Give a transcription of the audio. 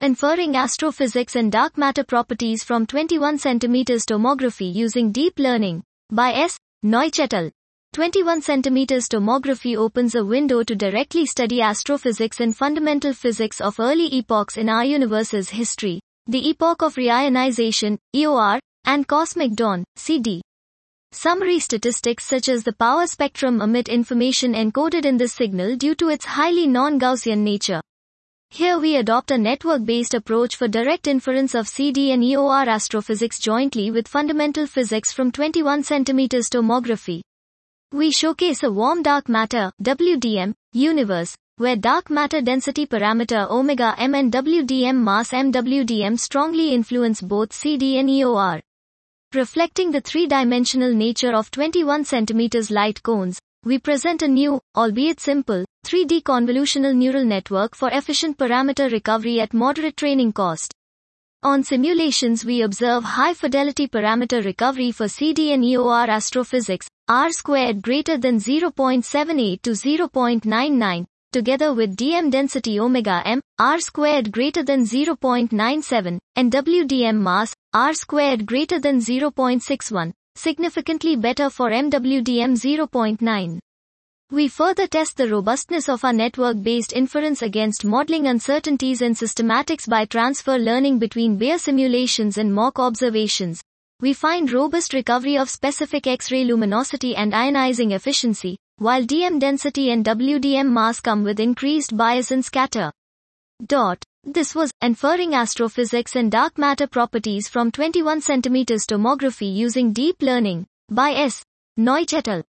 Inferring astrophysics and dark matter properties from 21 cm tomography using deep learning, by S. Noich et al. 21 cm tomography opens a window to directly study astrophysics and fundamental physics of early epochs in our universe's history, the epoch of reionization, EOR, and cosmic dawn, CD. Summary statistics such as the power spectrum emit information encoded in this signal due to its highly non-Gaussian nature. Here we adopt a network-based approach for direct inference of CD and EOR astrophysics jointly with fundamental physics from 21 cm tomography. We showcase a warm dark matter, WDM, universe, where dark matter density parameter omega m and WDM mass MWDM strongly influence both CD and EOR. Reflecting the three-dimensional nature of 21 cm light cones, we present a new, albeit simple, 3D convolutional neural network for efficient parameter recovery at moderate training cost. On simulations we observe high-fidelity parameter recovery for CD and EOR astrophysics, R² greater than 0.78 to 0.99, together with DM density omega m, R² greater than 0.97, and WDM mass, R² greater than 0.61, significantly better for MWDM 0.9. We further test the robustness of our network-based inference against modeling uncertainties and systematics by transfer learning between bare simulations and mock observations. We find robust recovery of specific X-ray luminosity and ionizing efficiency, while DM density and WDM mass come with increased bias and scatter. This was Inferring Astrophysics and Dark Matter Properties from 21 cm Tomography Using Deep Learning, by S. Noich et al.